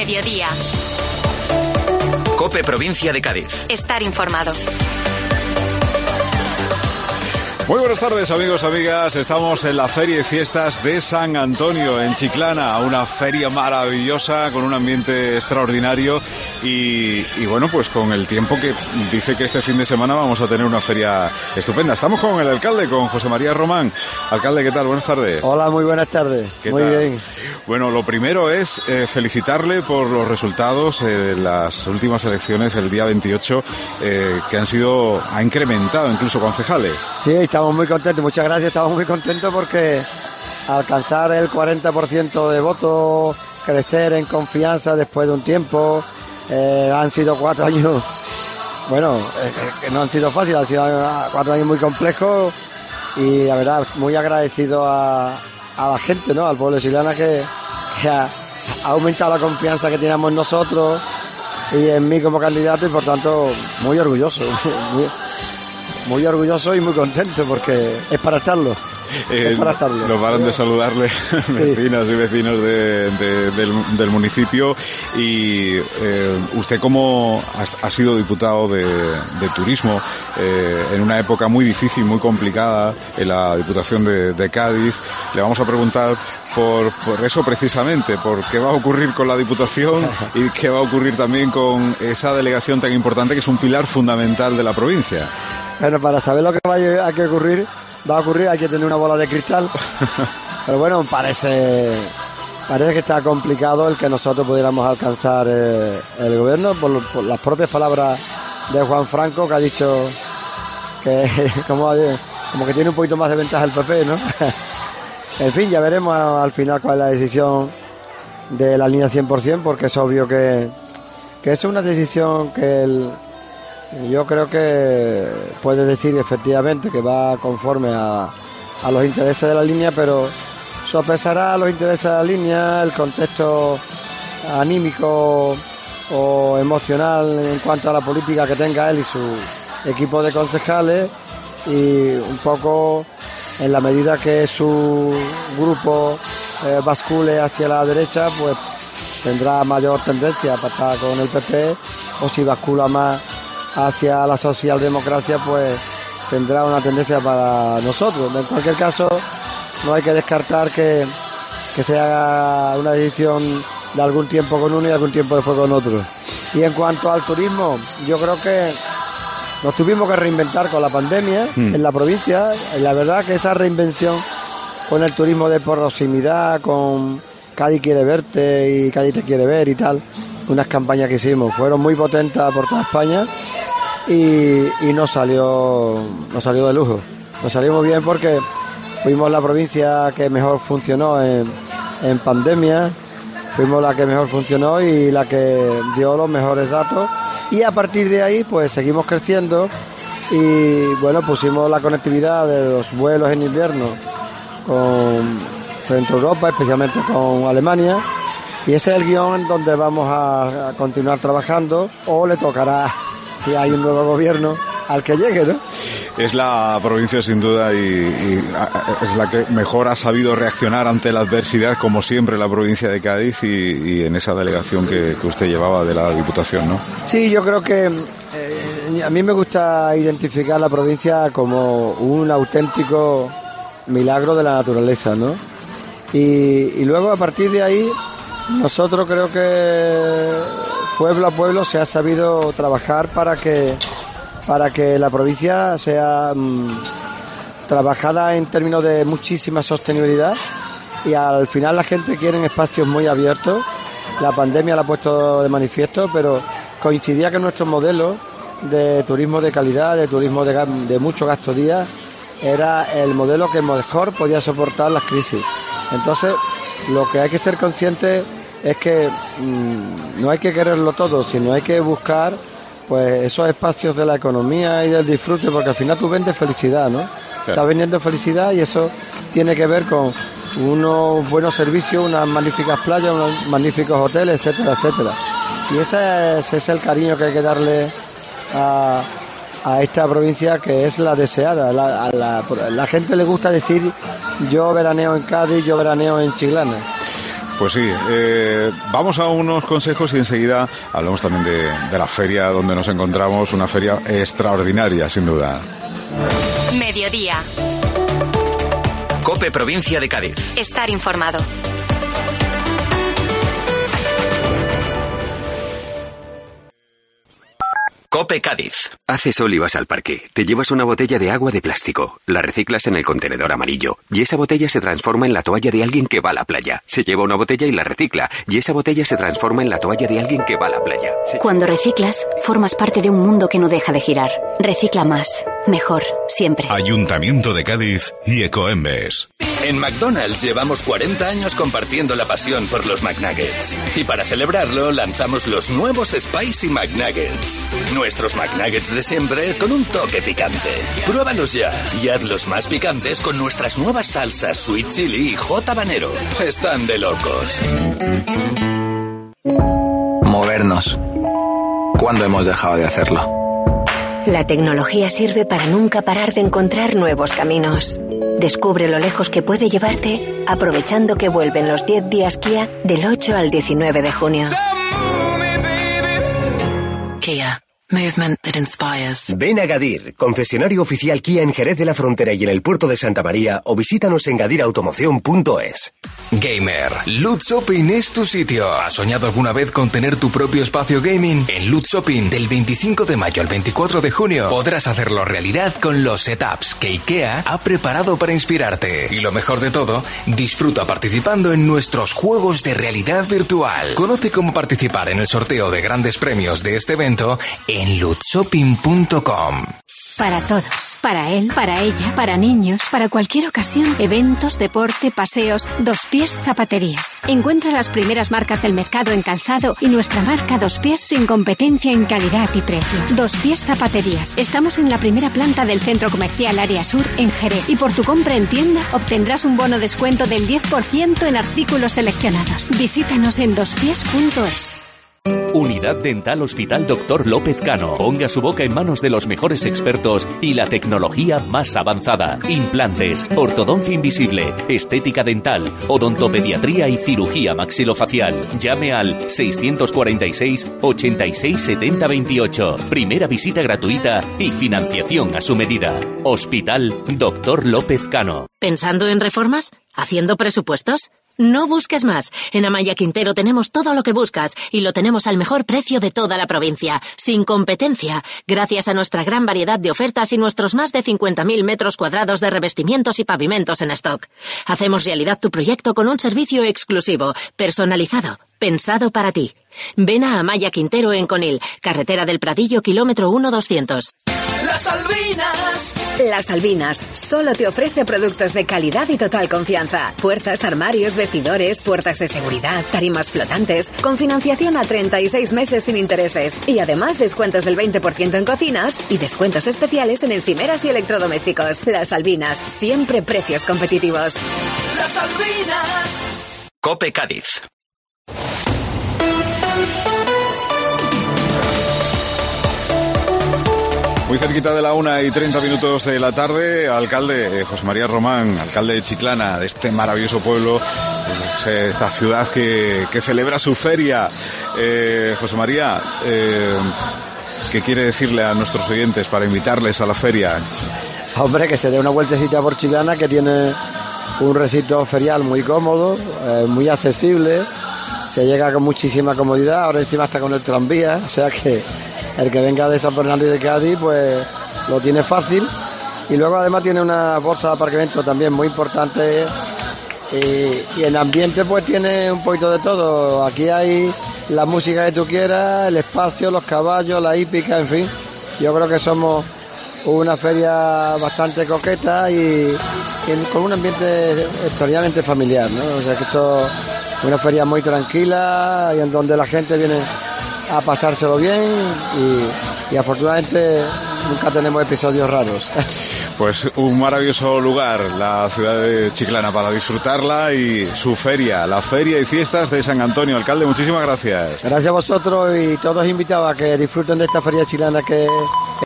mediodía. COPE Provincia de Cádiz. Estar informado. Muy buenas tardes, amigos, amigas. Estamos en la Feria y Fiestas de San Antonio, en Chiclana, una feria maravillosa, con un ambiente extraordinario y bueno, pues con el tiempo que dice que este fin de semana vamos a tener una feria estupenda. Estamos con el alcalde, con José María Román. Alcalde, ¿qué tal? Buenas tardes. Hola, muy buenas tardes. Muy tal? Bien. Bueno, lo primero es felicitarle por los resultados de las últimas elecciones el día 28, que ha incrementado incluso concejales. Sí, estamos muy contentos, muchas gracias, estamos muy contentos porque alcanzar el 40% de votos, crecer en confianza después de un tiempo, han sido 4 años, bueno, que no han sido fáciles, han sido 4 años muy complejos y la verdad muy agradecido a la gente, ¿no? Al pueblo de Chiclana que ha aumentado la confianza que teníamos nosotros y en mí como candidato y por tanto muy orgulloso, muy orgulloso y muy contento porque es para estarlo. No paran de saludarle vecinas y vecinos del municipio y usted como ha sido diputado de turismo en una época muy difícil, muy complicada en la Diputación de Cádiz, le vamos a preguntar por eso precisamente, por qué va a ocurrir con la Diputación y qué va a ocurrir también con esa delegación tan importante que es un pilar fundamental de la provincia. Bueno, para saber lo que va a ocurrir, hay que tener una bola de cristal. Pero bueno, parece que está complicado el que nosotros pudiéramos alcanzar el gobierno por las propias palabras de Juan Franco, que ha dicho que como que tiene un poquito más de ventaja el PP, ¿no? En fin, ya veremos al final cuál es la decisión de la línea 100%, porque es obvio que es una decisión que yo creo que puede decir efectivamente que va conforme a los intereses de la línea, pero sopesará los intereses de la línea, el contexto anímico o emocional en cuanto a la política que tenga él y su equipo de concejales, y un poco en la medida que su grupo bascule hacia la derecha, pues tendrá mayor tendencia para estar con el PP, o si bascula más hacia la socialdemocracia, pues tendrá una tendencia para nosotros. En cualquier caso, no hay que descartar que se haga una decisión de algún tiempo con uno y algún tiempo después con otro. Y en cuanto al turismo, yo creo que nos tuvimos que reinventar con la pandemia en la provincia, y la verdad que esa reinvención con el turismo de proximidad, con Cádiz quiere verte y Cádiz te quiere ver y tal, unas campañas que hicimos fueron muy potentes por toda España. Y nos salió de lujo. Nos salió muy bien porque fuimos la provincia que mejor funcionó en pandemia, fuimos la que mejor funcionó y la que dio los mejores datos, y a partir de ahí pues seguimos creciendo y bueno, pusimos la conectividad de los vuelos en invierno con Centro Europa, especialmente con Alemania, y ese es el guión donde vamos a continuar trabajando, o le tocará, si hay un nuevo gobierno, al que llegue, ¿no? Es la provincia sin duda y es la que mejor ha sabido reaccionar ante la adversidad, como siempre, la provincia de Cádiz y en esa delegación que usted llevaba de la Diputación, ¿no? Sí, yo creo que a mí me gusta identificar la provincia como un auténtico milagro de la naturaleza, ¿no? Y luego a partir de ahí nosotros creo que pueblo a pueblo se ha sabido trabajar para que la provincia sea trabajada en términos de muchísima sostenibilidad, y al final la gente quiere espacios muy abiertos. La pandemia lo ha puesto de manifiesto, pero coincidía que nuestro modelo de turismo de calidad, de turismo de mucho gasto día, era el modelo que mejor podía soportar las crisis. Entonces, lo que hay que ser consciente es que no hay que quererlo todo, sino hay que buscar pues esos espacios de la economía y del disfrute, porque al final tú vendes felicidad, ¿no? Claro. Estás vendiendo felicidad y eso tiene que ver con unos buenos servicios, unas magníficas playas, unos magníficos hoteles, etcétera, etcétera. Y ese es el cariño que hay que darle a esta provincia, que es la deseada. La gente le gusta decir yo veraneo en Cádiz, yo veraneo en Chiclana. Pues sí, vamos a unos consejos y enseguida hablamos también de la feria donde nos encontramos, una feria extraordinaria, sin duda. Mediodía. COPE Provincia de Cádiz. Estar informado. COPE Cádiz. Hace sol y vas al parque. Te llevas una botella de agua de plástico. La reciclas en el contenedor amarillo. Y esa botella se transforma en la toalla de alguien que va a la playa. Se lleva una botella y la recicla. Y esa botella se transforma en la toalla de alguien que va a la playa. Cuando reciclas, formas parte de un mundo que no deja de girar. Recicla más. Mejor. Siempre. Ayuntamiento de Cádiz y Ecoembes. En McDonald's llevamos 40 años compartiendo la pasión por los McNuggets. Y para celebrarlo, lanzamos los nuevos Spicy McNuggets. Nuestros McNuggets de siempre con un toque picante. Pruébalos ya y hazlos más picantes con nuestras nuevas salsas Sweet Chili y Hot Habanero. Están de locos. Movernos. ¿Cuándo hemos dejado de hacerlo? La tecnología sirve para nunca parar de encontrar nuevos caminos. Descubre lo lejos que puede llevarte aprovechando que vuelven los 10 días Kia del 8 al 19 de junio. Kia. Movement that inspires. Ven a Gadir, concesionario oficial Kia en Jerez de la Frontera y en el puerto de Santa María, o visítanos en gadirautomoción.es. Gamer, Loot Shopping es tu sitio. ¿Has soñado alguna vez con tener tu propio espacio gaming? En Loot Shopping, del 25 de mayo al 24 de junio, podrás hacerlo realidad con los setups que IKEA ha preparado para inspirarte. Y lo mejor de todo, disfruta participando en nuestros juegos de realidad virtual. Conoce cómo participar en el sorteo de grandes premios de este evento en lootshopping.com. Para todos. Para él, para ella, para niños, para cualquier ocasión. Eventos, deporte, paseos. Dos Pies Zapaterías. Encuentra las primeras marcas del mercado en calzado y nuestra marca Dos Pies sin competencia en calidad y precio. Dos Pies Zapaterías. Estamos en la primera planta del Centro Comercial Área Sur en Jerez. Y por tu compra en tienda obtendrás un bono descuento del 10% en artículos seleccionados. Visítanos en dospies.es. Unidad Dental Hospital Dr. López Cano. Ponga su boca en manos de los mejores expertos y la tecnología más avanzada. Implantes, ortodoncia invisible, estética dental, odontopediatría y cirugía maxilofacial. Llame al 646 86 70 28. Primera visita gratuita y financiación a su medida. Hospital Dr. López Cano. ¿Pensando en reformas? ¿Haciendo presupuestos? No busques más. En Amaya Quintero tenemos todo lo que buscas y lo tenemos al mejor precio de toda la provincia, sin competencia, gracias a nuestra gran variedad de ofertas y nuestros más de 50.000 metros cuadrados de revestimientos y pavimentos en stock. Hacemos realidad tu proyecto con un servicio exclusivo, personalizado, pensado para ti. Ven a Amaya Quintero en Conil, carretera del Pradillo, kilómetro 1-200. Las Albinas. Las Albinas solo te ofrece productos de calidad y total confianza. Puertas, armarios, vestidores, puertas de seguridad, tarimas flotantes, con financiación a 36 meses sin intereses. Y además descuentos del 20% en cocinas y descuentos especiales en encimeras y electrodomésticos. Las Albinas, siempre precios competitivos. Las Albinas. COPE Cádiz. Muy cerquita de la 1:30 de la tarde, alcalde José María Román, alcalde de Chiclana, de este maravilloso pueblo, esta ciudad que celebra su feria. José María, ¿qué quiere decirle a nuestros oyentes para invitarles a la feria? Hombre, que se dé una vueltecita por Chiclana, que tiene un recinto ferial muy cómodo, muy accesible, se llega con muchísima comodidad, ahora encima está con el tranvía, o sea que el que venga de San Fernando y de Cádiz, pues lo tiene fácil. Y luego además tiene una bolsa de aparcamiento también muy importante. Y el ambiente pues tiene un poquito de todo. Aquí hay la música que tú quieras, el espacio, los caballos, la hípica, en fin. Yo creo que somos una feria bastante coqueta y con un ambiente extraordinariamente familiar, ¿no? O sea que esto es una feria muy tranquila y en donde la gente viene a pasárselo bien y afortunadamente nunca tenemos episodios raros. Pues un maravilloso lugar, la ciudad de Chiclana, para disfrutarla y su feria, la Feria y Fiestas de San Antonio. Alcalde, muchísimas gracias. Gracias a vosotros y todos invitados a que disfruten de esta feria chilana que